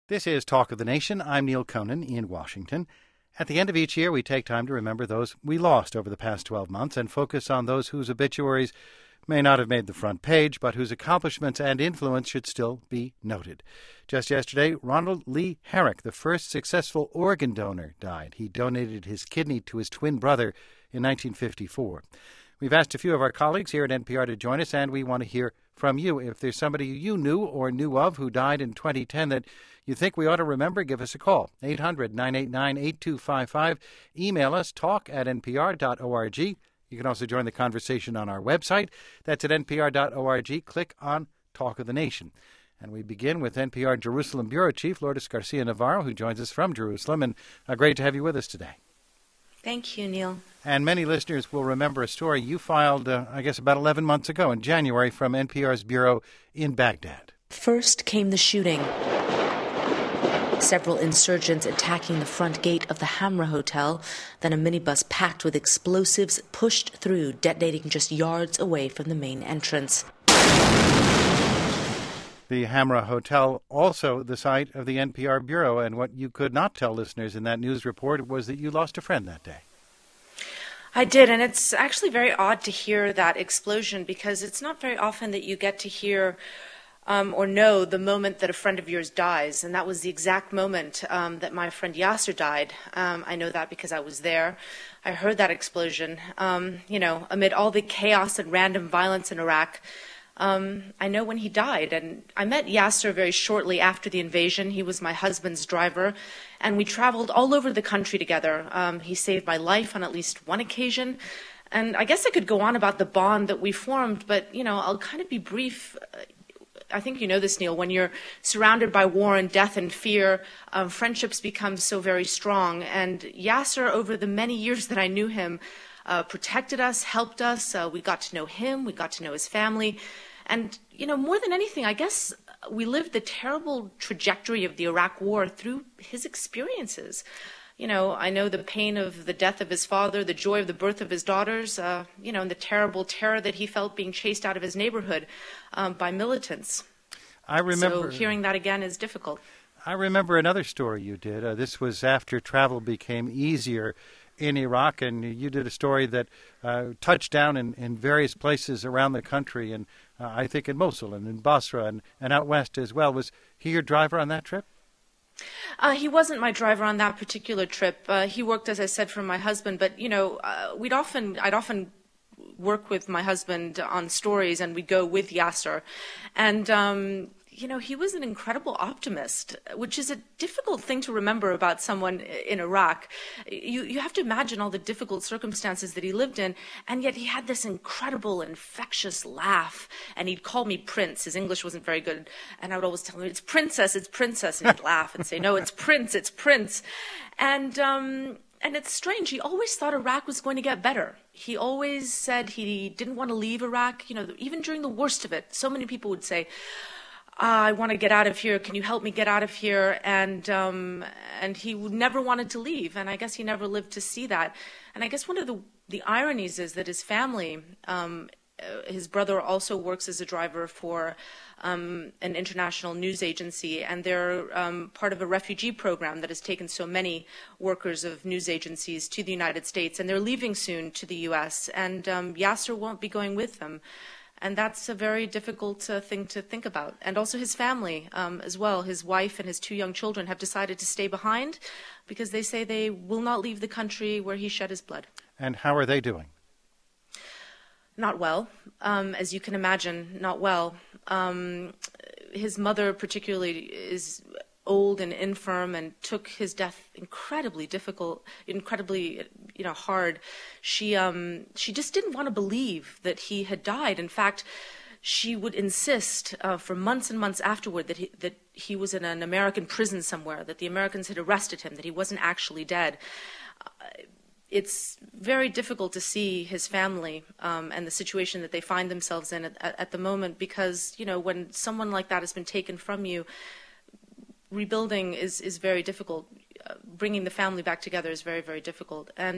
This is Talk of the Nation. I'm Neil Conan in Washington. At the end of each year, we take time to remember those we lost over the past 12 months and focus on those whose obituaries may not have made the front page, but whose accomplishments and influence should still be noted. Just yesterday, Ronald Lee Herrick, the first successful organ donor, died. He donated his kidney to his twin brother in 1954. We've asked a few of our colleagues here at NPR to join us, and we want to hear from you. If there's somebody you knew or knew of who died in 2010 that you think we ought to remember, give us a call. 800-989-8255. Email us, talk@npr.org. You can also join the conversation on our website. That's at npr.org. Click on Talk of the Nation. And we begin with NPR Jerusalem Bureau Chief Lourdes Garcia-Navarro, who joins us from Jerusalem. And great to have you with us today. Thank you, Neil. And many listeners will remember a story you filed, about 11 months ago in January from NPR's bureau in Baghdad. First came the shooting. Several insurgents attacking the front gate of the Hamra Hotel, then a minibus packed with explosives pushed through, detonating just yards away from the main entrance. The Hamra Hotel, also the site of the NPR bureau, and what you could not tell listeners in that news report was that you lost a friend that day. I did, and it's actually very odd to hear that explosion because it's not very often that you get to hear or know the moment that a friend of yours dies, and that was the exact moment that my friend Yasser died. I know that because I was there. I heard that explosion. Amid all the chaos and random violence in Iraq, I know when he died, and I met Yasser very shortly after the invasion. He was my husband's driver, and we traveled all over the country together. He saved my life on at least one occasion, and I guess I could go on about the bond that we formed, but, I'll kind of be brief. I think you know this, Neil. When you're surrounded by war and death and fear, friendships become so very strong, and Yasser, over the many years that I knew him, protected us, helped us. We got to know him. We got to know his family. And, more than anything, I guess we lived the terrible trajectory of the Iraq War through his experiences. I know the pain of the death of his father, the joy of the birth of his daughters, and the terrible terror that he felt being chased out of his neighborhood by militants. I remember. So hearing that again is difficult. I remember another story you did. This was after travel became easier in Iraq, and you did a story that touched down in various places around the country, and I think in Mosul and in Basra and out west as well. Was he your driver on that trip? He wasn't my driver on that particular trip. He worked, as I said, for my husband, but, I'd often work with my husband on stories, and we'd go with Yasser. And, he was an incredible optimist, which is a difficult thing to remember about someone in Iraq. You have to imagine all the difficult circumstances that he lived in, and yet he had this incredible, infectious laugh, and he'd call me Prince. His English wasn't very good, and I would always tell him, it's Princess, and he'd laugh and say, no, it's Prince. And it's strange. He always thought Iraq was going to get better. He always said he didn't want to leave Iraq. Even during the worst of it, so many people would say, I want to get out of here. Can you help me get out of here? And he never wanted to leave. And I guess he never lived to see that. And I guess one of the ironies is that his family, his brother also works as a driver for an international news agency, and they're part of a refugee program that has taken so many workers of news agencies to the United States, and they're leaving soon to the U.S., and Yasser won't be going with them. And that's a very difficult thing to think about. And also his family as well. His wife and his 2 young children have decided to stay behind because they say they will not leave the country where he shed his blood. And how are they doing? Not well. As you can imagine, not well. His mother particularly is old and infirm and took his death incredibly hard. She just didn't want to believe that he had died. In fact, she would insist for months and months afterward that he was in an American prison somewhere, that the Americans had arrested him, that he wasn't actually dead. It's very difficult to see his family and the situation that they find themselves in at the moment because, when someone like that has been taken from you, rebuilding is very difficult. Bringing the family back together is very, very difficult. And,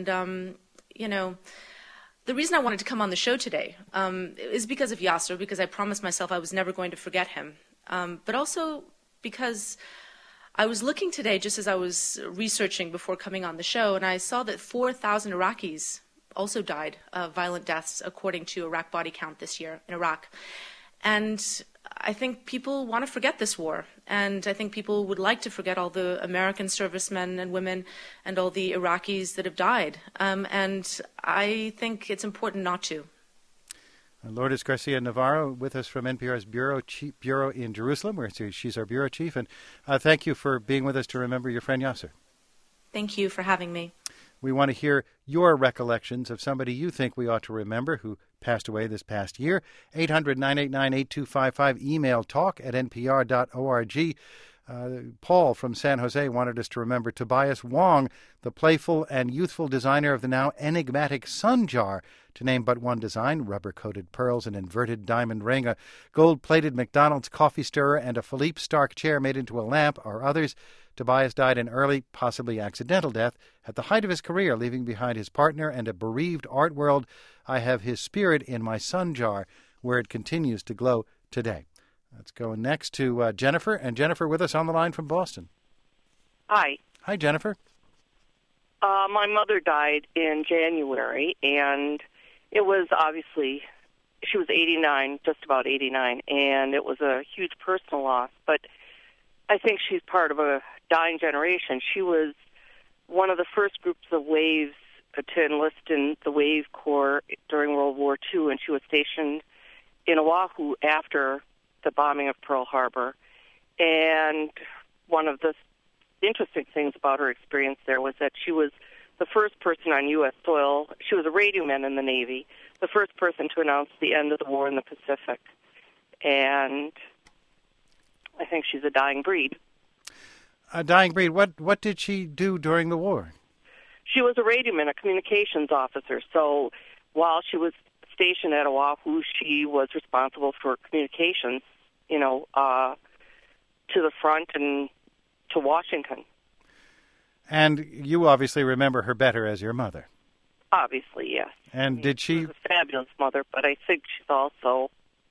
the reason I wanted to come on the show today is because of Yasser, because I promised myself I was never going to forget him, but also because I was looking today just as I was researching before coming on the show, and I saw that 4,000 Iraqis also died of violent deaths, according to Iraq Body Count this year in Iraq. And I think people want to forget this war, and I think people would like to forget all the American servicemen and women and all the Iraqis that have died. And I think it's important not to. Lourdes Garcia Navarro with us from NPR's Bureau in Jerusalem, where she's our bureau chief. And thank you for being with us to remember your friend Yasser. Thank you for having me. We want to hear your recollections of somebody you think we ought to remember who passed away this past year. 800-989-8255. Email talk@npr.org. Paul from San Jose wanted us to remember Tobias Wong, the playful and youthful designer of the now enigmatic Sun Jar, to name but one design: rubber-coated pearls, an inverted diamond ring, a gold-plated McDonald's coffee stirrer, and a Philippe Starck chair made into a lamp are others. Tobias died an early, possibly accidental death at the height of his career, leaving behind his partner and a bereaved art world. I have his spirit in my Sun Jar, where it continues to glow today. Let's go next to Jennifer, and Jennifer with us on the line from Boston. Hi. Hi, Jennifer. My mother died in January, and it was obviously, she was 89, just about 89, and it was a huge personal loss, but I think she's part of a dying generation. She was one of the first groups of Waves to enlist in the Wave Corps during World War II, and she was stationed in Oahu after the bombing of Pearl Harbor. And one of the interesting things about her experience there was that she was the first person on U.S. soil. She was a radioman in the Navy, the first person to announce the end of the war in the Pacific. And I think she's a dying breed. A dying breed. What did she do during the war? She was a radioman, a communications officer. So while she was stationed at Oahu, she was responsible for communications, to the front and to Washington. And you obviously remember her better as your mother. Obviously, yes. And did she... She was a fabulous mother, but I think she's also...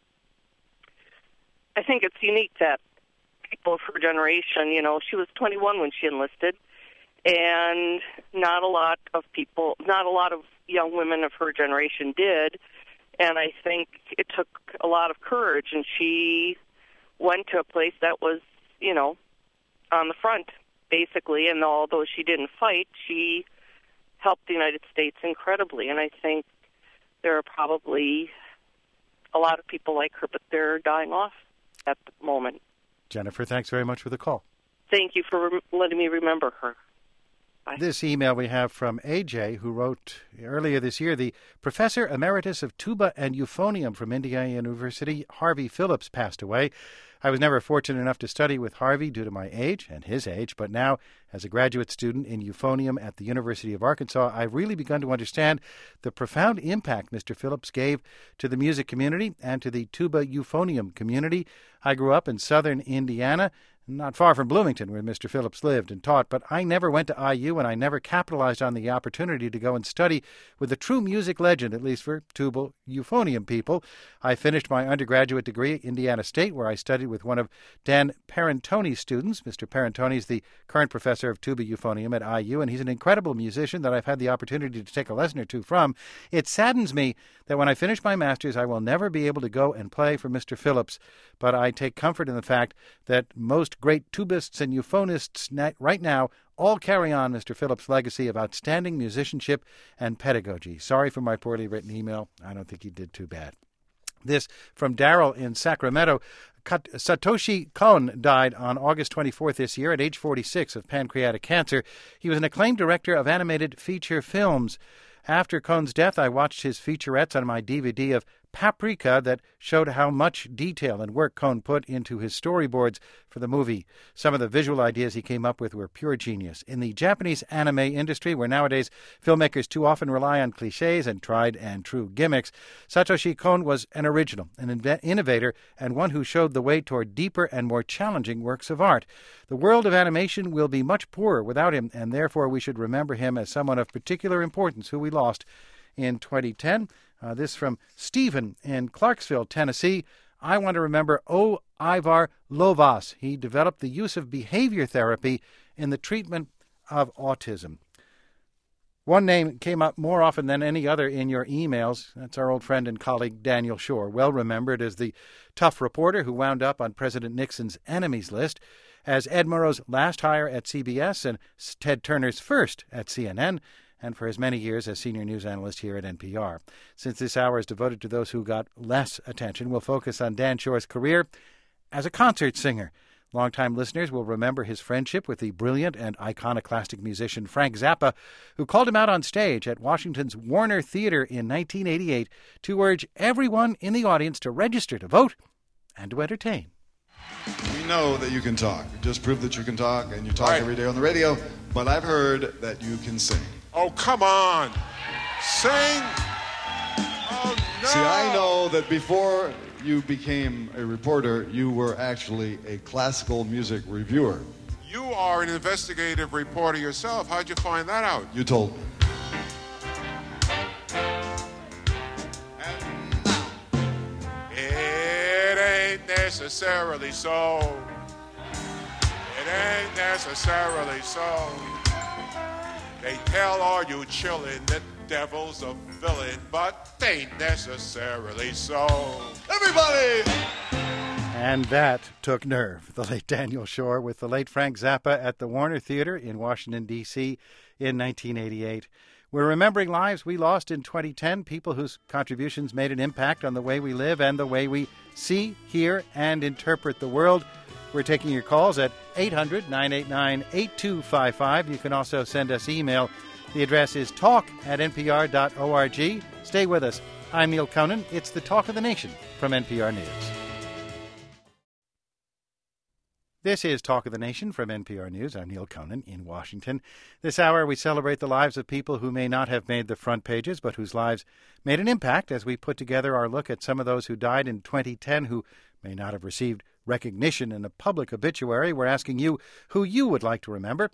I think it's unique that people of her generation, she was 21 when she enlisted, and not a lot of young women of her generation did, and I think it took a lot of courage, and she went to a place that was, on the front, basically, and although she didn't fight, she helped the United States incredibly, and I think there are probably a lot of people like her, but they're dying off at the moment. Jennifer, thanks very much for the call. Thank you for letting me remember her. Bye. This email we have from AJ, who wrote earlier this year, the Professor Emeritus of Tuba and Euphonium from Indiana University, Harvey Phillips, passed away. I was never fortunate enough to study with Harvey due to my age and his age, but now, as a graduate student in euphonium at the University of Arkansas, I've really begun to understand the profound impact Mr. Phillips gave to the music community and to the tuba euphonium community. I grew up in southern Indiana, not far from Bloomington, where Mr. Phillips lived and taught, but I never went to IU, and I never capitalized on the opportunity to go and study with a true music legend, at least for tuba euphonium people. I finished my undergraduate degree at Indiana State, where I studied with one of Dan Parentoni's students. Mr. Parentoni is the current professor of tuba euphonium at IU, and he's an incredible musician that I've had the opportunity to take a lesson or two from. It saddens me that when I finish my master's, I will never be able to go and play for Mr. Phillips, but I take comfort in the fact that most great tubists and euphonists right now all carry on Mr. Phillips' legacy of outstanding musicianship and pedagogy. Sorry for my poorly written email. I don't think he did too bad. This from Daryl in Sacramento. Satoshi Kon died on August 24th this year at age 46 of pancreatic cancer. He was an acclaimed director of animated feature films. After Kon's death, I watched his featurettes on my DVD of Paprika that showed how much detail and work Kon put into his storyboards for the movie. Some of the visual ideas he came up with were pure genius. In the Japanese anime industry, where nowadays filmmakers too often rely on cliches and tried and true gimmicks, Satoshi Kon was an original, an innovator, and one who showed the way toward deeper and more challenging works of art. The world of animation will be much poorer without him, and therefore we should remember him as someone of particular importance who we lost in 2010. This from Stephen in Clarksville, Tennessee. I want to remember O. Ivar Lovaas. He developed the use of behavior therapy in the treatment of autism. One name came up more often than any other in your emails. That's our old friend and colleague Daniel Schorr, well remembered as the tough reporter who wound up on President Nixon's enemies list, as Ed Murrow's last hire at CBS and Ted Turner's first at CNN, and for his many years as senior news analyst here at NPR. Since this hour is devoted to those who got less attention, we'll focus on Dan Schorr's career as a concert singer. Longtime listeners will remember his friendship with the brilliant and iconoclastic musician Frank Zappa, who called him out on stage at Washington's Warner Theater in 1988 to urge everyone in the audience to register to vote and to entertain. We know that you can talk. Just prove that you can talk, and you talk every day on the radio, but I've heard that you can sing. Oh, come on. Sing? Oh, no. See, I know that before you became a reporter, you were actually a classical music reviewer. You are an investigative reporter yourself. How'd you find that out? You told me. It ain't necessarily so. It ain't necessarily so. They tell all you chillin' that devil's a villain, but they ain't necessarily so. Everybody! And that took nerve. The late Daniel Schorr with the late Frank Zappa at the Warner Theater in Washington, D.C. in 1988. We're remembering lives we lost in 2010, people whose contributions made an impact on the way we live and the way we see, hear, and interpret the world. We're taking your calls at 800-989-8255. You can also send us email. The address is talk@npr.org. Stay with us. I'm Neil Conan. It's the Talk of the Nation from NPR News. This is Talk of the Nation from NPR News. I'm Neil Conan in Washington. This hour we celebrate the lives of people who may not have made the front pages, but whose lives made an impact as we put together our look at some of those who died in 2010 who may not have received recognition in a public obituary. We're asking you who you would like to remember.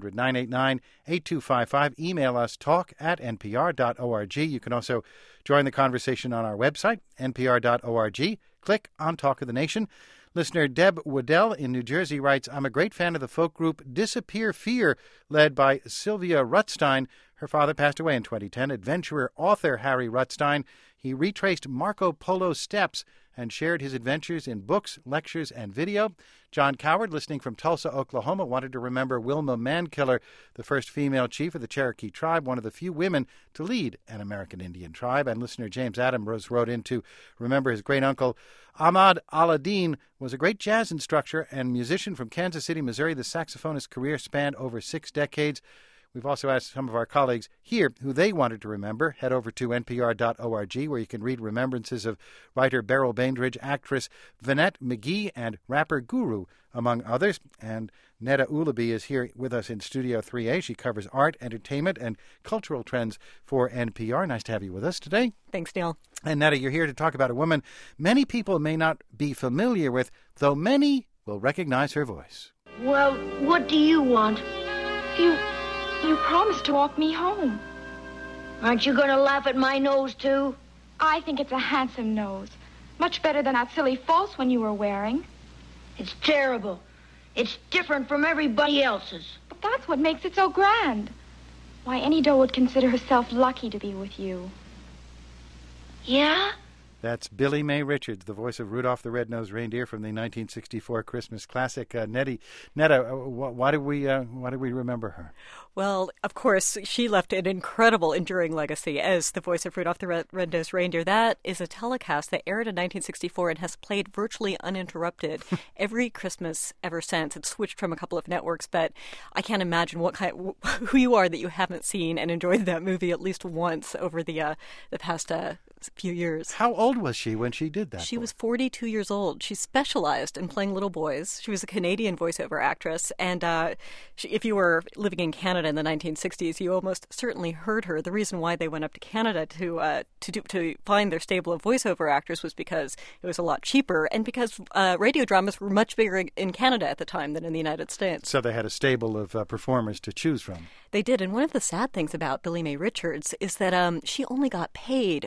800-989-8255. Email us talk@npr.org. You can also join the conversation on our website, npr.org. Click on Talk of the Nation. Listener Deb Waddell in New Jersey writes, I'm a great fan of the folk group Disappear Fear, led by Sylvia Rutstein. Her father passed away in 2010. Adventurer author Harry Rutstein. He retraced Marco Polo's steps and shared his adventures in books, lectures, and video. John Coward, listening from Tulsa, Oklahoma, wanted to remember Wilma Mankiller, the first female chief of the Cherokee tribe, one of the few women to lead an American Indian tribe. And listener James Adams wrote in to remember his great-uncle Ahmad Aladdin was a great jazz instructor and musician from Kansas City, Missouri. The saxophonist's career spanned over 6 decades. We've also asked some of our colleagues here who they wanted to remember. Head over to npr.org, where you can read remembrances of writer Beryl Bainbridge, actress Vanette McGee, and rapper Guru, among others. And Netta Ulaby is here with us in Studio 3A. She covers art, entertainment, and cultural trends for NPR. Nice to have you with us today. Thanks, Neil. And Netta, you're here to talk about a woman many people may not be familiar with, though many will recognize her voice. Well, what do you want? You promised to walk me home. Aren't you going to laugh at my nose, too? I think it's a handsome nose. Much better than that silly false one you were wearing. It's terrible. It's different from everybody else's. But that's what makes it so grand. Why, any doe would consider herself lucky to be with you. Yeah? That's Billie Mae Richards, the voice of Rudolph the Red-Nosed Reindeer from the 1964 Christmas classic. Netta, why do we remember her? Well, of course, she left an incredible, enduring legacy as the voice of Rudolph the Red-Nosed Reindeer. That is a telecast that aired in 1964 and has played virtually uninterrupted every Christmas ever since. It's switched from a couple of networks, but I can't imagine who you are that you haven't seen and enjoyed that movie at least once over the past few years. How old was she when she did that? She was 42 years old. She specialized in playing little boys. She was a Canadian voiceover actress, and if you were living in Canada in the 1960s, you almost certainly heard her. The reason why they went up to Canada to find their stable of voiceover actors was because it was a lot cheaper, and because radio dramas were much bigger in Canada at the time than in the United States. So they had a stable of performers to choose from. They did, and one of the sad things about Billie Mae Richards is that she only got paid for the 3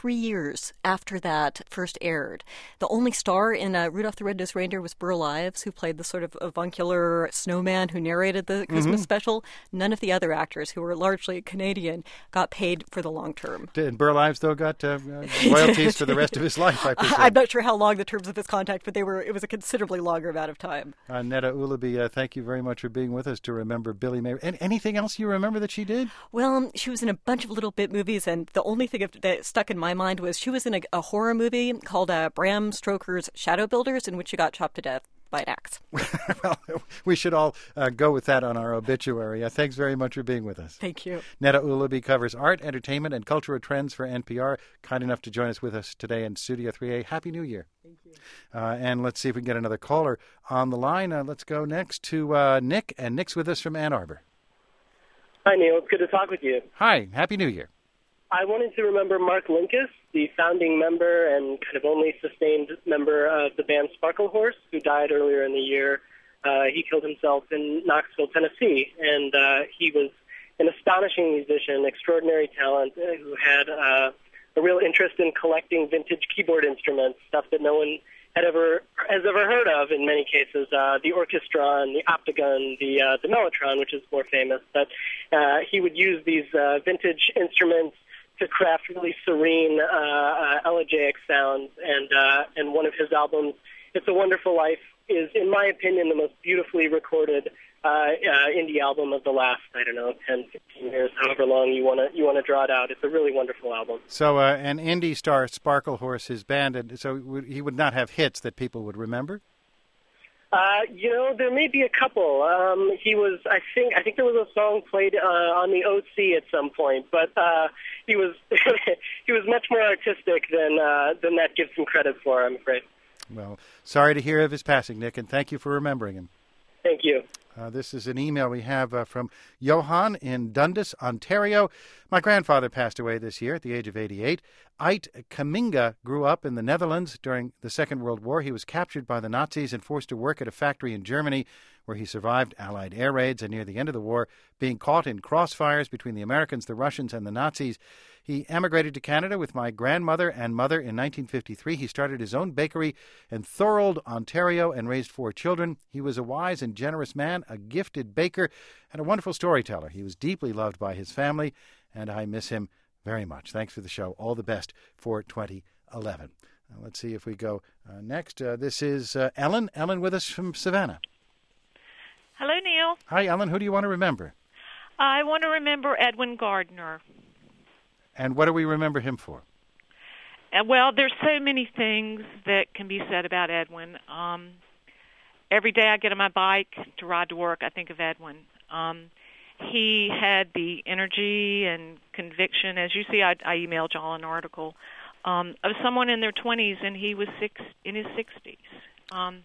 3 years after that first aired. The only star in Rudolph the Red-Nosed Reindeer was Burl Ives, who played the sort of avuncular snowman who narrated the Christmas special. None of the other actors, who were largely Canadian, got paid for the long term. And Burl Ives, though, got royalties for the rest of his life, I presume. I'm not sure how long the terms of his contract, but it was a considerably longer amount of time. Netta Ulaby, thank you very much for being with us to remember Billy May. And anything else you remember that she did? Well, she was in a bunch of little bit movies, and the only thing that stuck in my mind was she was in a horror movie called Bram Stoker's Shadow Builders, in which she got chopped to death by an axe. Well, we should all go with that on our obituary. Thanks very much for being with us. Thank you. Netta Ulaby covers art, entertainment, and cultural trends for NPR. Kind enough to join us with us today in Studio 3A. Happy New Year. Thank you. And let's see if we can get another caller on the line. Let's go next to Nick, and Nick's with us from Ann Arbor. Hi, Neil. It's good to talk with you. Hi. Happy New Year. I wanted to remember Mark Linkous, the founding member and kind of only sustained member of the band Sparklehorse, who died earlier in the year. He killed himself in Knoxville, Tennessee, and he was an astonishing musician, extraordinary talent, who had a real interest in collecting vintage keyboard instruments, stuff that no one has ever heard of in many cases, the Orchestron, the Optigun, the Mellotron, which is more famous. But he would use these vintage instruments to craft really serene, elegiac sounds. And one of his albums, It's a Wonderful Life, is, in my opinion, the most beautifully recorded indie album of the last, 10, 15 years, however long you want to draw it out. It's a really wonderful album. So an indie star, Sparklehorse, his band, and so he would not have hits that people would remember? There may be a couple. He was, I think there was a song played on the OC at some point, but he was he was much more artistic than that gives him credit for, I'm afraid. Well, sorry to hear of his passing, Nick, and thank you for remembering him. Thank you. This is an email we have from Johan in Dundas, Ontario. My grandfather passed away this year at the age of 88. Ait Kaminga grew up in the Netherlands during the Second World War. He was captured by the Nazis and forced to work at a factory in Germany, where he survived Allied air raids, and near the end of the war, being caught in crossfires between the Americans, the Russians, and the Nazis. He emigrated to Canada with my grandmother and mother in 1953. He started his own bakery in Thorold, Ontario, and raised 4 children. He was a wise and generous man, a gifted baker, and a wonderful storyteller. He was deeply loved by his family, and I miss him very much. Thanks for the show. All the best for 2011. Let's see if we go next. This is Ellen. Ellen with us from Savannah. Hello, Neil. Hi, Ellen. Who do you want to remember? I want to remember Edwin Gardner. And what do we remember him for? Well, there's so many things that can be said about Edwin. Every day I get on my bike to ride to work, I think of Edwin. He had the energy and conviction. As you see, I emailed y'all an article of someone in their 20s, and he was in his 60s.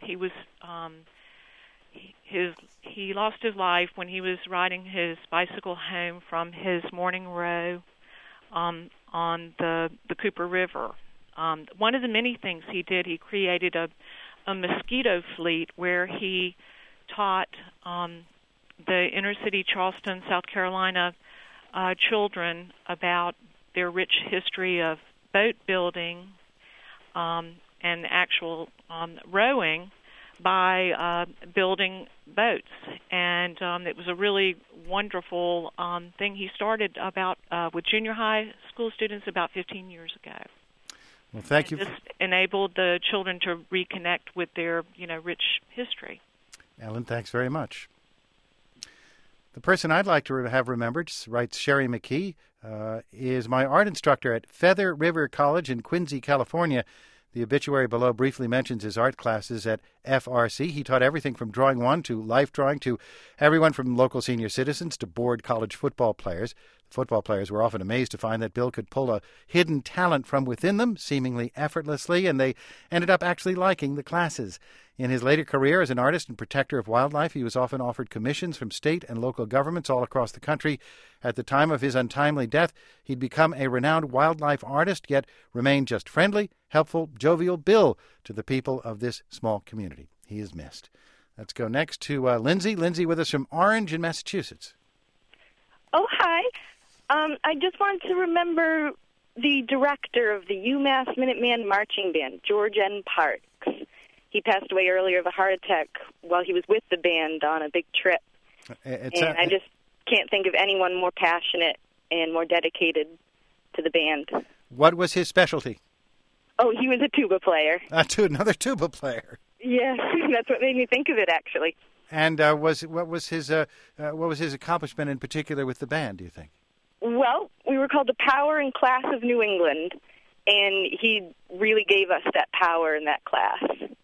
He lost his life when he was riding his bicycle home from his morning row on the Cooper River. One of the many things he did, he created a mosquito fleet where he taught the inner city Charleston, South Carolina children about their rich history of boat building and actual rowing by building boats. And it was a really wonderful thing he started with junior high school students about 15 years ago. Well, thank you. Just enabled the children to reconnect with their, rich history. Ellen, thanks very much. The person I'd like to have remembered, writes Sherry McKee, is my art instructor at Feather River College in Quincy, California. The obituary below briefly mentions his art classes at FRC. He taught everything from drawing one to life drawing to everyone from local senior citizens to bored college football players. Football players were often amazed to find that Bill could pull a hidden talent from within them, seemingly effortlessly, and they ended up actually liking the classes. In his later career as an artist and protector of wildlife, he was often offered commissions from state and local governments all across the country. At the time of his untimely death, he'd become a renowned wildlife artist, yet remained just friendly, helpful, jovial Bill to the people of this small community. He is missed. Let's go next to Lindsay. Lindsay with us from Orange in Massachusetts. Oh, hi. I just wanted to remember the director of the UMass Minuteman Marching Band, George N. Parks. He passed away earlier of a heart attack while he was with the band on a big trip. I just can't think of anyone more passionate and more dedicated to the band. What was his specialty? Oh, he was a tuba player. Another tuba player. Yes, that's what made me think of it, actually. And what was his accomplishment in particular with the band, do you think? Well, we were called the Power and Class of New England, and he really gave us that power in that class.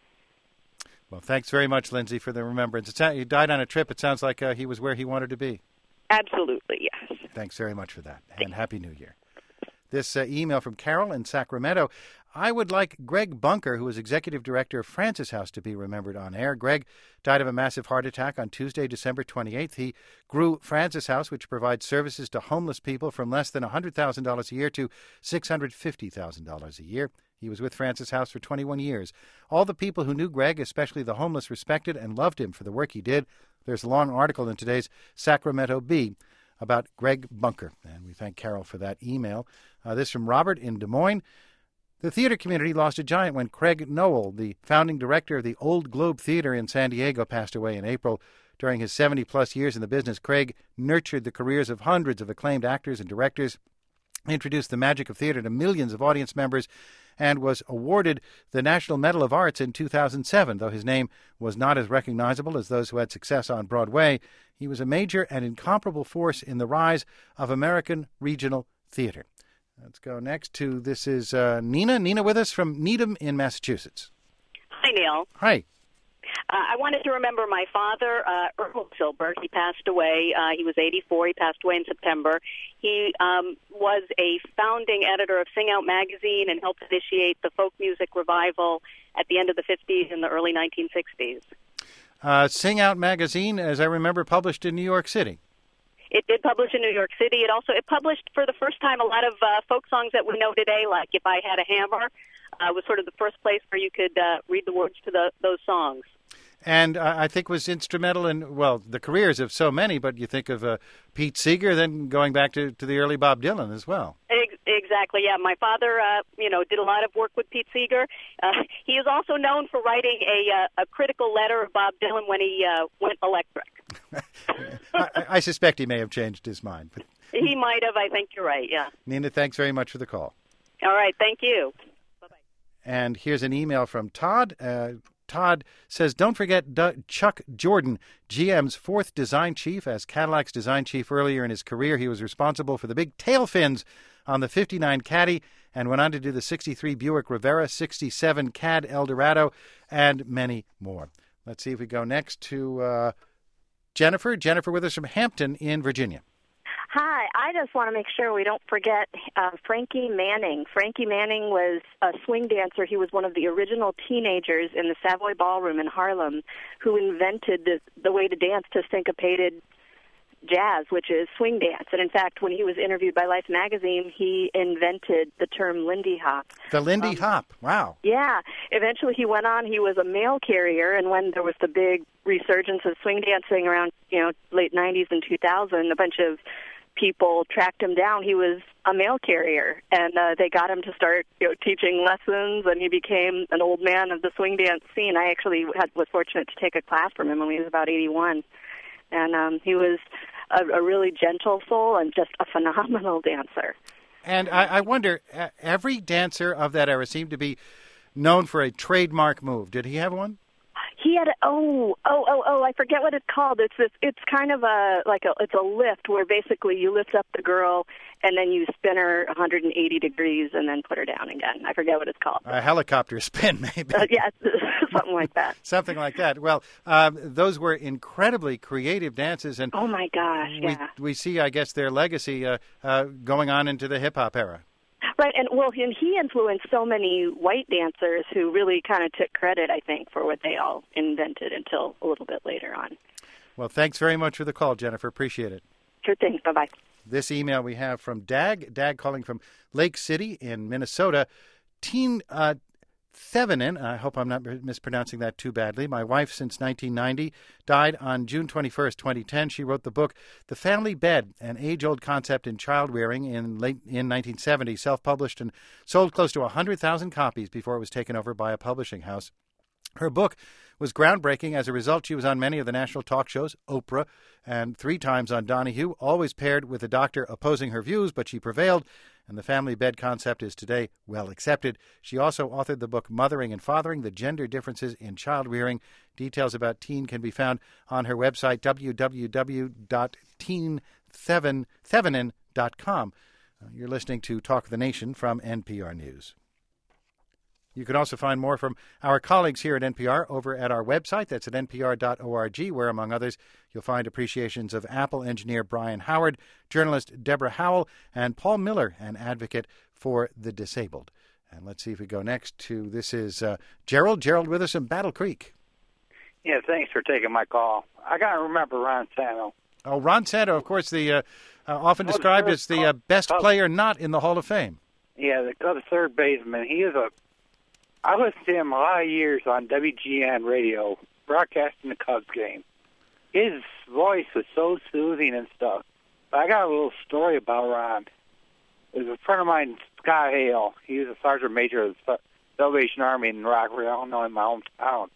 Well, thanks very much, Lindsay, for the remembrance. He died on a trip. It sounds like he was where he wanted to be. Absolutely, yes. Thanks very much for that, and Happy New Year. This email from Carol in Sacramento. I would like Greg Bunker, who was executive director of Francis House, to be remembered on air. Greg died of a massive heart attack on Tuesday, December 28th. He grew Francis House, which provides services to homeless people, from less than $100,000 a year to $650,000 a year. He was with Francis House for 21 years. All the people who knew Greg, especially the homeless, respected and loved him for the work he did. There's a long article in today's Sacramento Bee about Greg Bunker, and we thank Carol for that email. This from Robert in Des Moines. The theater community lost a giant when Craig Nowell, the founding director of the Old Globe Theater in San Diego, passed away in April. During his 70-plus years in the business, Craig nurtured the careers of hundreds of acclaimed actors and directors, introduced the magic of theater to millions of audience members, and was awarded the National Medal of Arts in 2007. Though his name was not as recognizable as those who had success on Broadway, he was a major and incomparable force in the rise of American regional theater. Let's go next to, this is Nina. Nina with us from Needham in Massachusetts. Hi, Neil. Hi. I wanted to remember my father, Earl Silber. He passed away. He was 84. He passed away in September. He was a founding editor of Sing Out magazine and helped initiate the folk music revival at the end of the 50s and the early 1960s. Sing Out magazine, as I remember, published in New York City. It did publish in New York City. It published for the first time a lot of folk songs that we know today, like If I Had a Hammer, was sort of the first place where you could read the words to those songs. And I think was instrumental in, well, the careers of so many, but you think of Pete Seeger, then going back to the early Bob Dylan as well. Exactly, yeah. My father, did a lot of work with Pete Seeger. He is also known for writing a critical letter of Bob Dylan when he went electric. I suspect he may have changed his mind. But he might have. I think you're right, yeah. Nina, thanks very much for the call. All right, thank you. Bye-bye. And here's an email from Todd. Todd says, don't forget Chuck Jordan, GM's fourth design chief. As Cadillac's design chief earlier in his career, he was responsible for the big tail fins on the 59 Caddy and went on to do the 63 Buick Rivera, 67 Cad Eldorado, and many more. Let's see if we go next to Jennifer. Jennifer with us from Hampton in Virginia. Hi, I just want to make sure we don't forget Frankie Manning. Frankie Manning was a swing dancer. He was one of the original teenagers in the Savoy Ballroom in Harlem who invented the way to dance to syncopated jazz, which is swing dance. And in fact, when he was interviewed by Life magazine, he invented the term Lindy Hop. The Lindy Hop, wow. Yeah. Eventually he went on, he was a mail carrier, and when there was the big resurgence of swing dancing around, late 90s and 2000, a bunch of people tracked him down. He was a mail carrier, and they got him to start teaching lessons, and he became an old man of the swing dance scene. I actually was fortunate to take a class from him when he was about 81, and he was a really gentle soul and just a phenomenal dancer. And I wonder, every dancer of that era seemed to be known for a trademark move. Did he have one? He had I forget what it's called. It's kind of it's a lift where basically you lift up the girl and then you spin her 180 degrees and then put her down again. I forget what it's called. A helicopter spin, maybe. Yeah, something like that. Something like that. Well, those were incredibly creative dances, and oh my gosh, yeah. We see, I guess, their legacy going on into the hip hop era. Right, and he influenced so many white dancers who really kind of took credit, I think, for what they all invented until a little bit later on. Well, thanks very much for the call, Jennifer. Appreciate it. Sure thing. Bye-bye. This email we have from Dag calling from Lake City in Minnesota. Teen Thevenin, I hope I'm not mispronouncing that too badly, my wife since 1990, died on June 21st, 2010. She wrote the book The Family Bed, an age-old concept in child rearing in 1970, self-published and sold close to 100,000 copies before it was taken over by a publishing house. Her book was groundbreaking. As a result, she was on many of the national talk shows, Oprah, and 3 times on Donahue, always paired with a doctor opposing her views, but she prevailed, and the family bed concept is today well accepted. She also authored the book Mothering and Fathering, The Gender Differences in Child Rearing. Details about Teen can be found on her website, www.teenthevenin.com. You're listening to Talk of the Nation from NPR News. You can also find more from our colleagues here at NPR over at our website. That's at npr.org, where, among others, you'll find appreciations of Apple engineer Brian Howard, journalist Deborah Howell, and Paul Miller, an advocate for the disabled. And let's see if we go next to, this is Gerald. Gerald with us in Battle Creek. Yeah, thanks for taking my call. I got to remember Ron Santo. Oh, Ron Santo, of course, the often described as the best player not in the Hall of Fame. Yeah, the Cubs third baseman. I listened to him a lot of years on WGN radio, broadcasting the Cubs game. His voice was so soothing and stuff. But I got a little story about Ron. There's a friend of mine, Scott Hale. He was a sergeant major of the Salvation Army in Rockford, Illinois, in my hometown.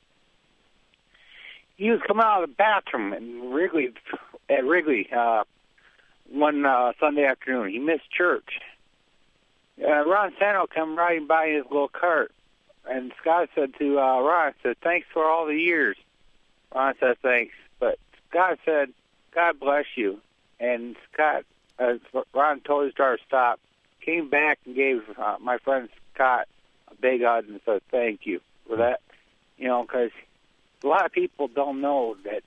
He was coming out of the bathroom at Wrigley one Sunday afternoon. He missed church. Ron Santo come riding by in his little cart. And Scott said to Ron, thanks for all the years. Ron said, thanks. But Scott said, God bless you. And Scott, Ron told his daughter to stop, came back and gave my friend Scott a big hug and said, thank you for that. You know, because a lot of people don't know that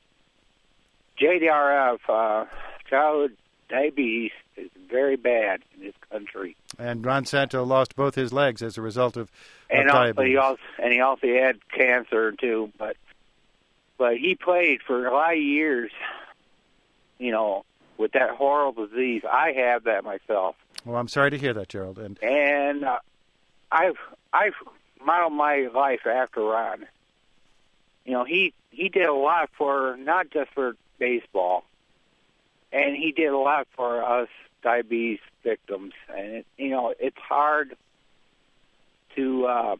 JDRF, childhood diabetes, is very bad in this country. And Ron Santo lost both his legs as a result of diabetes. He also had cancer too. But he played for a lot of years, you know, with that horrible disease. I have that myself. Well, I'm sorry to hear that, Gerald. And I've modeled my life after Ron. You know, he did a lot for, not just for baseball, and he did a lot for us diabetes victims. And it's hard to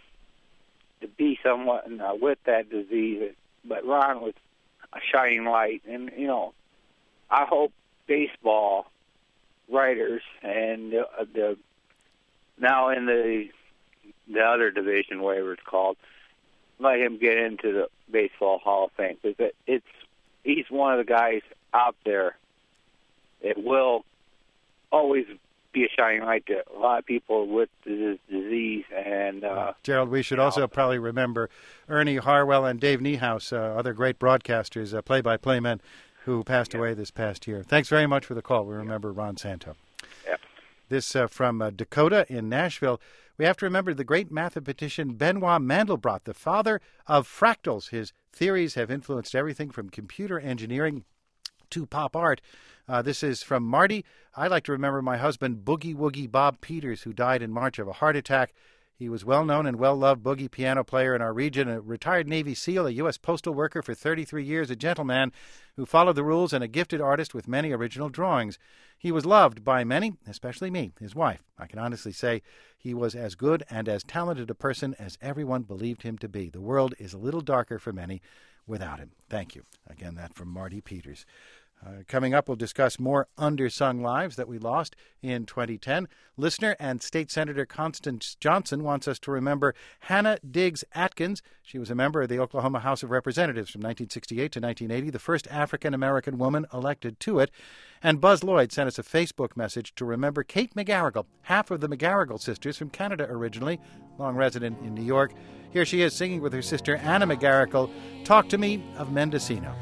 be someone with that disease, but Ron was a shining light. And I hope baseball writers and the now in the other division, whatever it's called, let him get into the Baseball Hall of Fame, because he's one of the guys out there that will always be a shining light to a lot of people with this disease. And Gerald, we should also probably remember Ernie Harwell and Dave Niehaus, other great broadcasters, play-by-play men who passed away this past year. Thanks very much for the call. We remember Ron Santo. Yep. This from Dakota in Nashville. We have to remember the great mathematician Benoit Mandelbrot, the father of fractals. His theories have influenced everything from computer engineering to pop art. This is from Marty. I like to remember my husband, Boogie Woogie Bob Peters, who died in March of a heart attack. He was well-known and well-loved boogie piano player in our region, a retired Navy SEAL, a U.S. postal worker for 33 years, a gentleman who followed the rules, and a gifted artist with many original drawings. He was loved by many, especially me, his wife. I can honestly say he was as good and as talented a person as everyone believed him to be. The world is a little darker for many without him. Thank you. Again, that from Marty Peters. Coming up, we'll discuss more undersung lives that we lost in 2010. Listener and State Senator Constance Johnson wants us to remember Hannah Diggs Atkins. She was a member of the Oklahoma House of Representatives from 1968 to 1980, the first African-American woman elected to it. And Buzz Lloyd sent us a Facebook message to remember Kate McGarrigle, half of the McGarrigle sisters from Canada originally, long resident in New York. Here she is singing with her sister Anna McGarrigle, Talk to Me of Mendocino.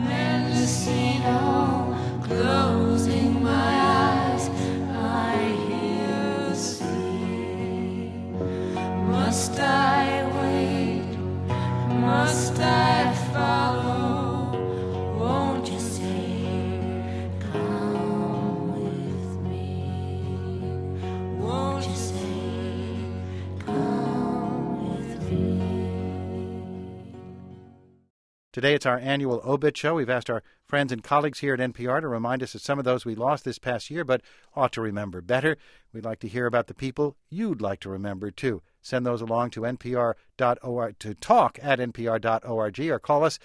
Mendocino, closing my eyes, I hear the sea. Must I wait? Must I follow? Won't you say, come with me? Won't you say, come with Today it's our annual Obit Show. We've asked our friends and colleagues here at NPR to remind us of some of those we lost this past year but ought to remember better. We'd like to hear about the people you'd like to remember, too. Send those along to npr.org, to talk at npr.org, or call us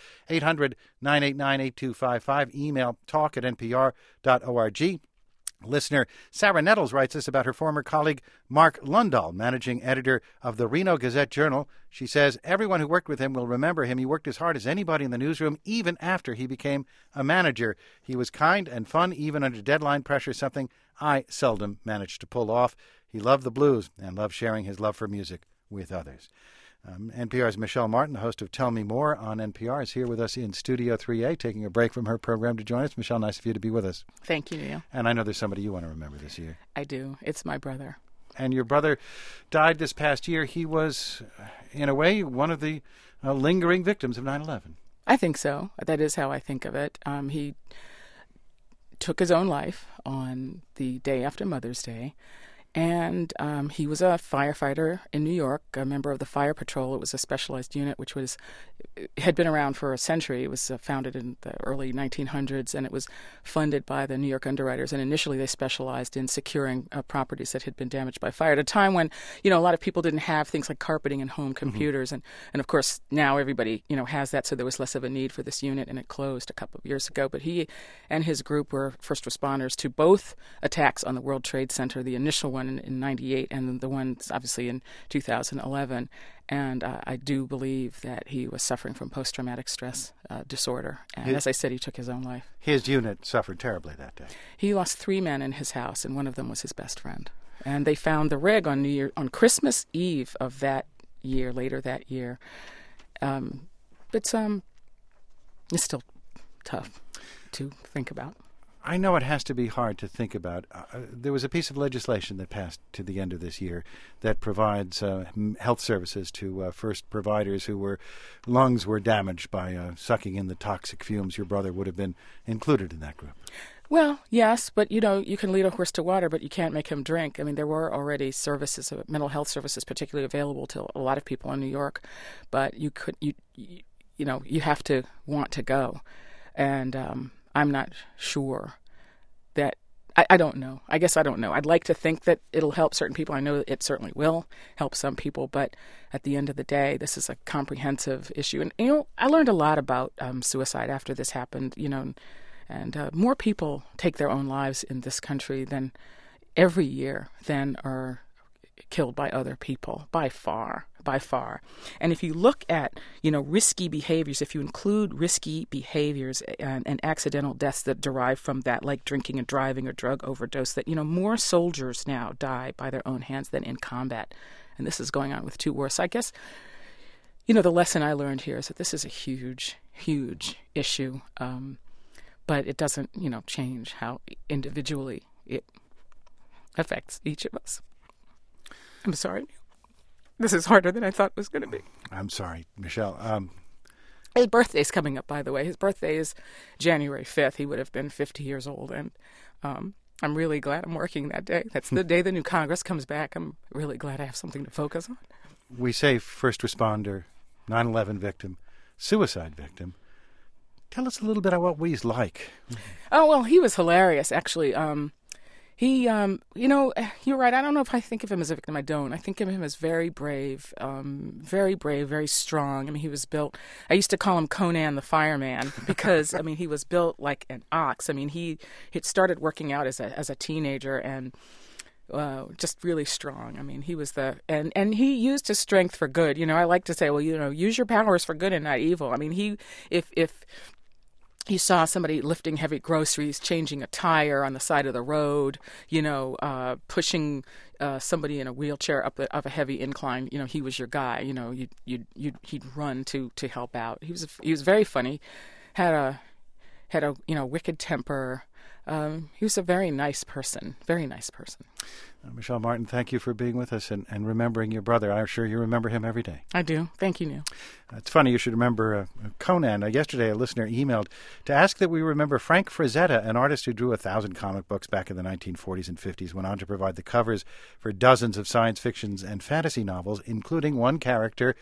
800-989-8255. Email talk at npr.org. Listener Sarah Nettles writes us about her former colleague Mark Lundahl, managing editor of the Reno Gazette-Journal. She says everyone who worked with him will remember him. He worked as hard as anybody in the newsroom, even after he became a manager. He was kind and fun, even under deadline pressure, something I seldom managed to pull off. He loved the blues and loved sharing his love for music with others. NPR's Michelle Martin, the host of Tell Me More on NPR, is here with us in Studio 3A, taking a break from her program to join us. Michelle, nice of you to be with us. Thank you, Neil. And I know there's somebody you want to remember this year. I do. It's my brother. And your brother died this past year. He was, in a way, one of the lingering victims of 9/11. I think so. That is how I think of it. He took his own life on the day after Mother's Day. And he was a firefighter in New York, a member of the Fire Patrol. It was a specialized unit which had been around for a century. It was founded in the early 1900s, and it was funded by the New York Underwriters. And initially they specialized in securing properties that had been damaged by fire at a time when, a lot of people didn't have things like carpeting and home computers. And of course, now everybody, has that, so there was less of a need for this unit, and it closed a couple of years ago. But he and his group were first responders to both attacks on the World Trade Center, the initial one in 98 and the ones obviously in 2011, and I do believe that he was suffering from post-traumatic stress disorder, and as I said, he took his own life. His unit suffered terribly that day. He lost 3 men in his house, and one of them was his best friend, and they found the rig on Christmas Eve of that year, later that year. It's still tough to think about. I know it has to be hard to think about. There was a piece of legislation that passed to the end of this year that provides health services to first providers whose lungs were damaged by sucking in the toxic fumes. Your brother would have been included in that group. Well, yes, but, you can lead a horse to water, but you can't make him drink. I mean, there were already services, mental health services particularly available to a lot of people in New York, but you have to want to go. And I'm not sure that I don't know. I guess I don't know. I'd like to think that it'll help certain people. I know it certainly will help some people, but at the end of the day, this is a comprehensive issue. And, I learned a lot about suicide after this happened, and more people take their own lives in this country than every year than are killed by other people, by far. And if you look at, risky behaviors, if you include risky behaviors and accidental deaths that derive from that, like drinking and driving or drug overdose, that, more soldiers now die by their own hands than in combat. And this is going on with 2 wars. So I guess, the lesson I learned here is that this is a huge, huge issue. But it doesn't, change how individually it affects each of us. I'm sorry. This is harder than I thought it was going to be. I'm sorry, Michelle. His birthday's coming up, by the way. His birthday is January 5th. He would have been 50 years old, and I'm really glad I'm working that day. That's the day the new Congress comes back. I'm really glad I have something to focus on. We say first responder, 9/11 victim, suicide victim. Tell us a little bit about what he's like. Oh, well, he was hilarious, actually. You're right. I don't know if I think of him as a victim. I don't. I think of him as very brave, very strong. I mean, he was built. I used to call him Conan the Fireman because, he was built like an ox. I mean, he had started working out as a teenager and just really strong. I mean, he was and he used his strength for good. I like to say, well, use your powers for good and not evil. I mean, if you saw somebody lifting heavy groceries, changing a tire on the side of the road, pushing somebody in a wheelchair up a heavy incline, he was your guy. He'd run to help out. He was very funny, had a wicked temper. He was a very nice person. Michelle Martin, thank you for being with us and remembering your brother. I'm sure you remember him every day. I do. Thank you, Neil. It's funny you should remember Conan. Yesterday, a listener emailed to ask that we remember Frank Frazetta, an artist who drew 1,000 comic books back in the 1940s and 50s, went on to provide the covers for dozens of science fictions and fantasy novels, including one character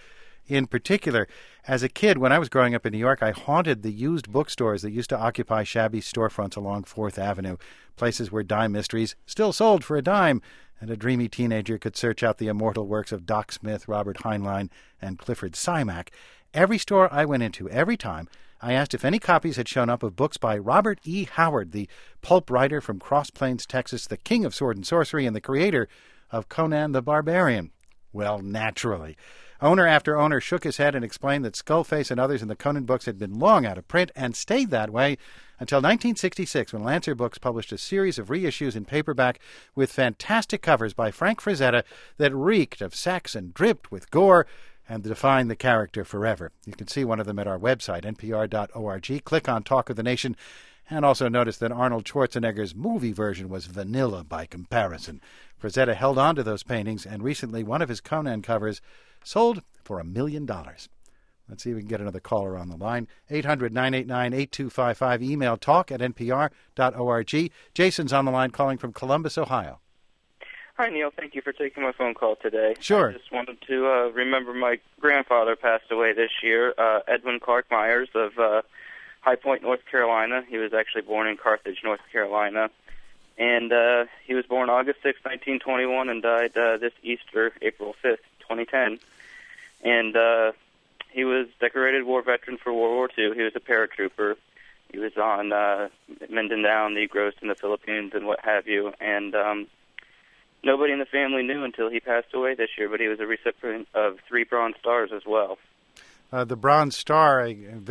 in particular. As a kid, when I was growing up in New York, I haunted the used bookstores that used to occupy shabby storefronts along 4th Avenue, places where dime mysteries still sold for a dime, and a dreamy teenager could search out the immortal works of Doc Smith, Robert Heinlein, and Clifford Simak. Every store I went into, every time, I asked if any copies had shown up of books by Robert E. Howard, the pulp writer from Cross Plains, Texas, the king of sword and sorcery and the creator of Conan the Barbarian. Well, naturally. Owner after owner shook his head and explained that Skullface and others in the Conan books had been long out of print and stayed that way until 1966, when Lancer Books published a series of reissues in paperback with fantastic covers by Frank Frazetta that reeked of sex and dripped with gore and defined the character forever. You can see one of them at our website, npr.org. Click on Talk of the Nation, and also notice that Arnold Schwarzenegger's movie version was vanilla by comparison. Frazetta held on to those paintings, and recently one of his Conan covers sold for $1 million. Let's see if we can get another caller on the line. 800-989-8255. Email talk@npr.org. Jason's on the line calling from Columbus, Ohio. Hi, Neil. Thank you for taking my phone call today. Sure. I just wanted to remember my grandfather passed away this year, Edwin Clark Myers of High Point, North Carolina. He was actually born in Carthage, North Carolina. And he was born August 6, 1921, and died this Easter, April 5th, 2010. And he was decorated war veteran for World War II. He was a paratrooper. He was on Mindanao, Negros in the Philippines, and what have you. And nobody in the family knew until he passed away this year, but he was a recipient of 3 Bronze Stars as well. The Bronze Star,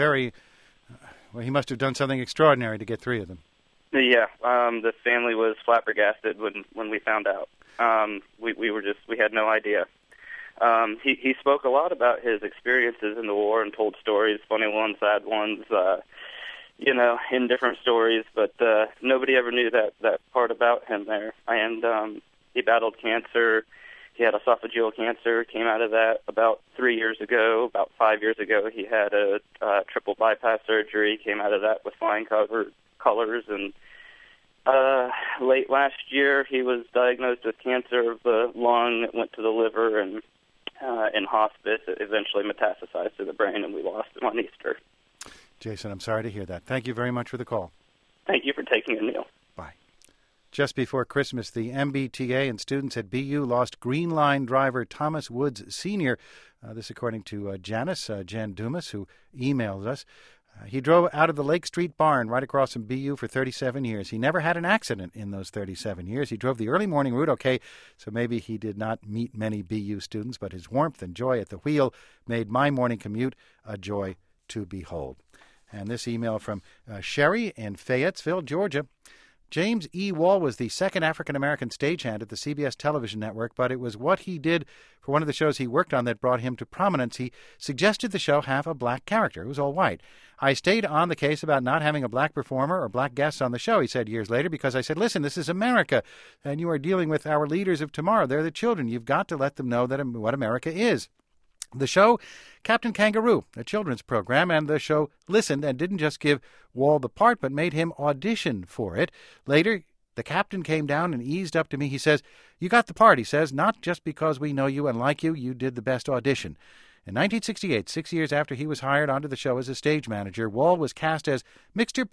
well, he must have done something extraordinary to get 3 of them. Yeah, the family was flabbergasted when we found out. We had no idea. He spoke a lot about his experiences in the war and told stories, funny ones, sad ones, in different stories, but nobody ever knew that part about him there. And he battled cancer. He had esophageal cancer, came out of that about 3 years ago. About 5 years ago, he had a triple bypass surgery, came out of that with flying colors. And late last year, he was diagnosed with cancer of the lung. It went to the liver, and in hospice, it eventually metastasized to the brain, and we lost him on Easter. Jason, I'm sorry to hear that. Thank you very much for the call. Thank you for taking it, Neil. Bye. Just before Christmas, the MBTA and students at BU lost Green Line driver Thomas Woods Sr. This according to Janice, Jan Dumas, who emailed us. He drove out of the Lake Street barn right across from BU for 37 years. He never had an accident in those 37 years. He drove the early morning route okay, so maybe he did not meet many BU students, but his warmth and joy at the wheel made my morning commute a joy to behold. And this email from Sherry in Fayetteville, Georgia. James E. Wall was the second African-American stagehand at the CBS television network, but it was what he did for one of the shows he worked on that brought him to prominence. He suggested the show have a black character. It was all white. I stayed on the case about not having a black performer or black guests on the show, he said years later, because I said, listen, this is America, and you are dealing with our leaders of tomorrow. They're the children. You've got to let them know that what America is. The show, Captain Kangaroo, a children's program, and the show listened and didn't just give Wall the part, but made him audition for it. Later, the captain came down and eased up to me. He says, you got the part, he says, not just because we know you and like you, you did the best audition. In 1968, 6 years after he was hired onto the show as a stage manager, Wall was cast as Mr.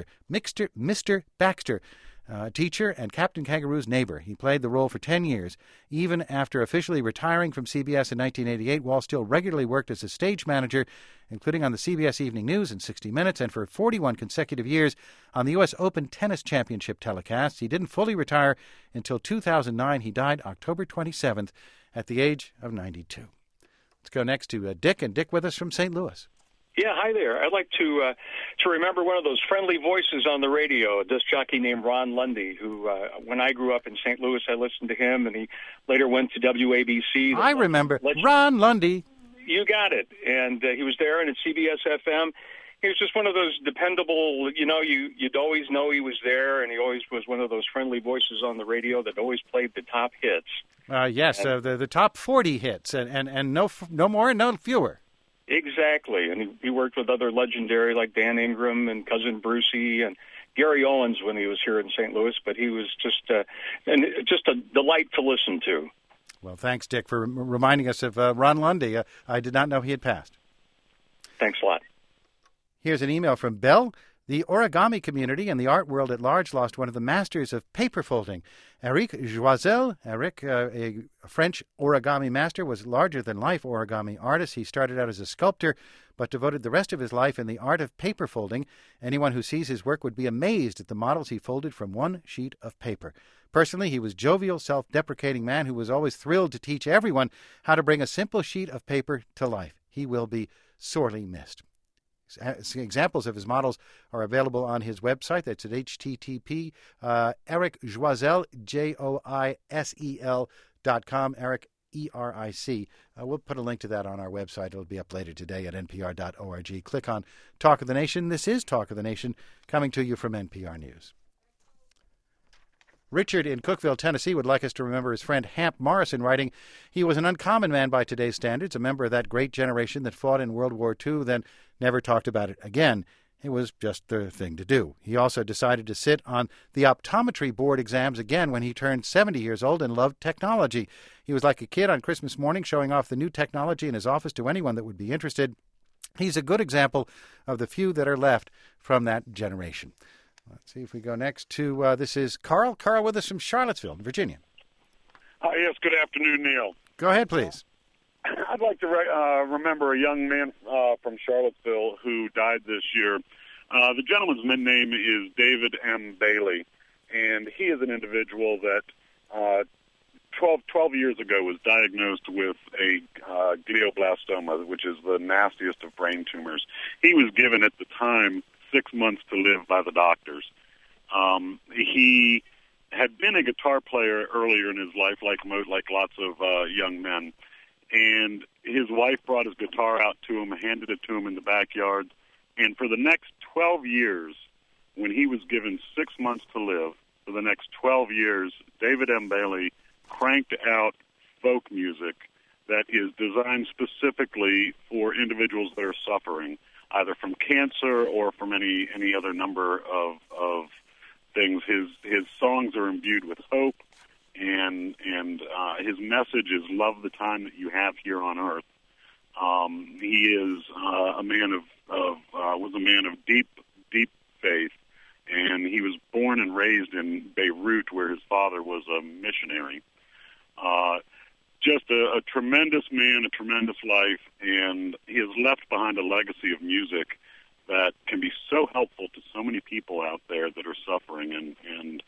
Baxter, teacher and Captain Kangaroo's neighbor. He played the role for 10 years. Even after officially retiring from CBS in 1988, Wall still regularly worked as a stage manager, including on the CBS Evening News and 60 Minutes, and for 41 consecutive years on the U.S. Open Tennis Championship telecasts. He didn't fully retire until 2009. He died October 27th at the age of 92. Let's go next to Dick, and Dick with us from St. Louis. Yeah, hi there. I'd like to remember one of those friendly voices on the radio, a disc jockey named Ron Lundy, who, when I grew up in St. Louis, I listened to him, and he later went to WABC. I remember. Ron Lundy. You got it. And he was there, and at CBS FM. He was just one of those dependable, you'd always know he was there, and he always was one of those friendly voices on the radio that always played the top hits. Yes, the top 40 hits, and no more and no fewer. Exactly, and he worked with other legendary like Dan Ingram and Cousin Brucey and Gary Owens when he was here in St. Louis, but he was just a delight to listen to. Well, thanks, Dick, for reminding us of Ron Lundy. I did not know he had passed. Thanks a lot. Here's an email from Belle. The origami community and the art world at large lost one of the masters of paper folding. Eric Joisel, a French origami master, was a larger-than-life origami artist. He started out as a sculptor, but devoted the rest of his life in the art of paper folding. Anyone who sees his work would be amazed at the models he folded from one sheet of paper. Personally, he was a jovial, self-deprecating man who was always thrilled to teach everyone how to bring a simple sheet of paper to life. He will be sorely missed. Examples of his models are available on his website. That's at http Eric Joisel, JOISEL.com. Eric, ERIC. We'll put a link to that on our website. It'll be up later today at npr.org. Click on Talk of the Nation. This is Talk of the Nation, coming to you from NPR News. Richard in Cookeville, Tennessee, would like us to remember his friend Hamp Morrison, writing, "He was an uncommon man by today's standards, a member of that great generation that fought in World War II, then never talked about it again. It was just the thing to do. He also decided to sit on the optometry board exams again when he turned 70 years old and loved technology. He was like a kid on Christmas morning, showing off the new technology in his office to anyone that would be interested. He's a good example of the few that are left from that generation." Let's see if we go next to, this is Carl. Carl with us from Charlottesville, Virginia. Yes, good afternoon, Neil. Go ahead, please. I'd like to remember a young man from Charlottesville who died this year. The gentleman's name is David M. Bailey, and he is an individual that 12 years ago was diagnosed with a glioblastoma, which is the nastiest of brain tumors. He was given at the time 6 months to live by the doctors. He had been a guitar player earlier in his life, like lots of young men, and his wife brought his guitar out to him, handed it to him in the backyard, and for the next 12 years, when he was given 6 months to live, for the next 12 years, David M. Bailey cranked out folk music that is designed specifically for individuals that are suffering, either from cancer or from any other number of things. His songs are imbued with hope, and his message is love the time that you have here on earth. He is was a man of deep faith, and he was born and raised in Beirut, where his father was a missionary. Just a tremendous man, a tremendous life, and he has left behind a legacy of music that can be so helpful to so many people out there that are suffering. And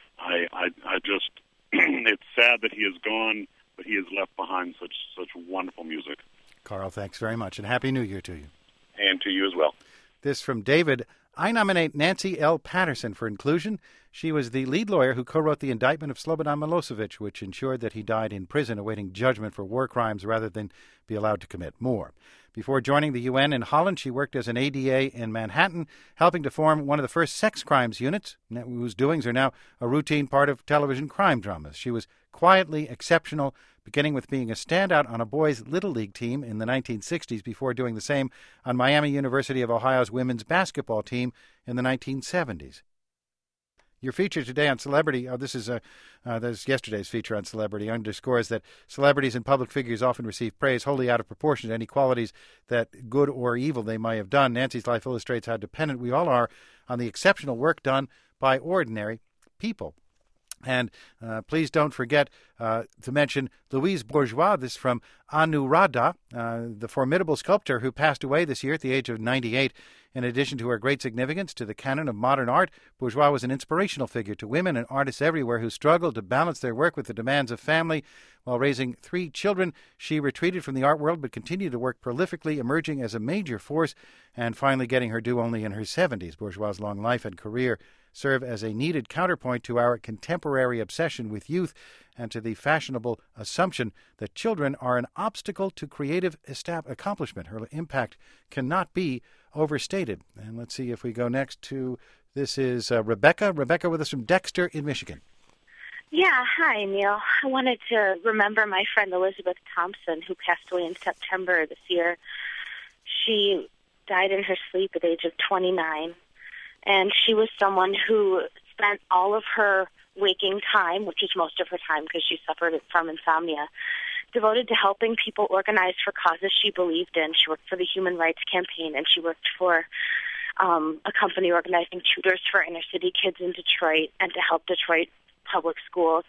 I just, it's sad that he is gone, but he has left behind such wonderful music. Carl, thanks very much, and Happy New Year to you. And to you as well. This from David. I nominate Nancy L. Patterson for inclusion. She was the lead lawyer who co-wrote the indictment of Slobodan Milosevic, which ensured that he died in prison awaiting judgment for war crimes rather than be allowed to commit more. Before joining the UN in Holland, she worked as an ADA in Manhattan, helping to form one of the first sex crimes units, whose doings are now a routine part of television crime dramas. She was quietly exceptional, beginning with being a standout on a boys' Little League team in the 1960s before doing the same on Miami University of Ohio's women's basketball team in the 1970s. Your feature today on celebrity, this is yesterday's feature on celebrity, underscores that celebrities and public figures often receive praise wholly out of proportion to any qualities that good or evil they may have done. Nancy's life illustrates how dependent we all are on the exceptional work done by ordinary people. And please don't forget to mention Louise Bourgeois, this from Anuradha, the formidable sculptor who passed away this year at the age of 98. In addition to her great significance to the canon of modern art, Bourgeois was an inspirational figure to women and artists everywhere who struggled to balance their work with the demands of family. While raising 3 children, she retreated from the art world but continued to work prolifically, emerging as a major force and finally getting her due only in her 70s. Bourgeois' long life and career serve as a needed counterpoint to our contemporary obsession with youth and to the fashionable assumption that children are an obstacle to creative accomplishment. Her impact cannot be overstated. And let's see if we go next to, this is Rebecca. Rebecca with us from Dexter in Michigan. Yeah, hi, Neil. I wanted to remember my friend Elizabeth Thompson, who passed away in September this year. She died in her sleep at the age of 29. And she was someone who spent all of her waking time, which was most of her time because she suffered from insomnia, devoted to helping people organize for causes she believed in. She worked for the Human Rights Campaign, and she worked for a company organizing tutors for inner city kids in Detroit and to help Detroit public schools.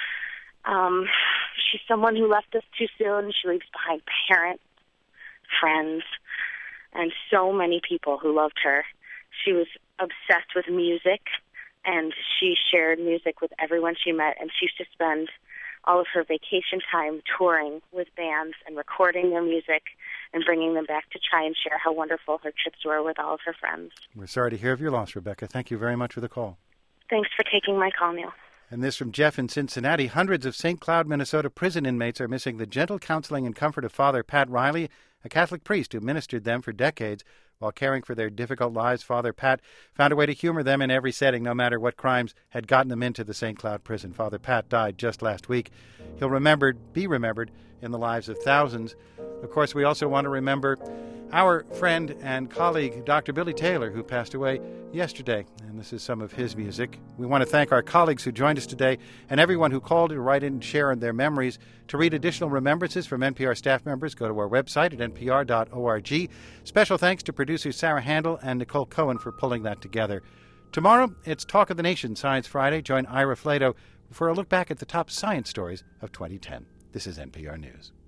She's someone who left us too soon. She leaves behind parents, friends, and so many people who loved her. She was obsessed with music, and she shared music with everyone she met, and she used to spend all of her vacation time touring with bands and recording their music and bringing them back to try and share how wonderful her trips were with all of her friends. We're sorry to hear of your loss, Rebecca. Thank you very much for the call. Thanks for taking my call, Neil. And this from Jeff in Cincinnati. Hundreds of St. Cloud, Minnesota prison inmates are missing the gentle counseling and comfort of Father Pat Riley, a Catholic priest who ministered them for decades. While caring for their difficult lives, Father Pat found a way to humor them in every setting, no matter what crimes had gotten them into the St. Cloud prison. Father Pat died just last week. He'll be remembered in the lives of thousands. Of course, we also want to remember our friend and colleague, Dr. Billy Taylor, who passed away yesterday. And this is some of his music. We want to thank our colleagues who joined us today and everyone who called to write in and share their memories. To read additional remembrances from NPR staff members, go to our website at npr.org. Special thanks to producers Sarah Handel and Nicole Cohen for pulling that together. Tomorrow, it's Talk of the Nation, Science Friday. Join Ira Flato for a look back at the top science stories of 2010. This is NPR News.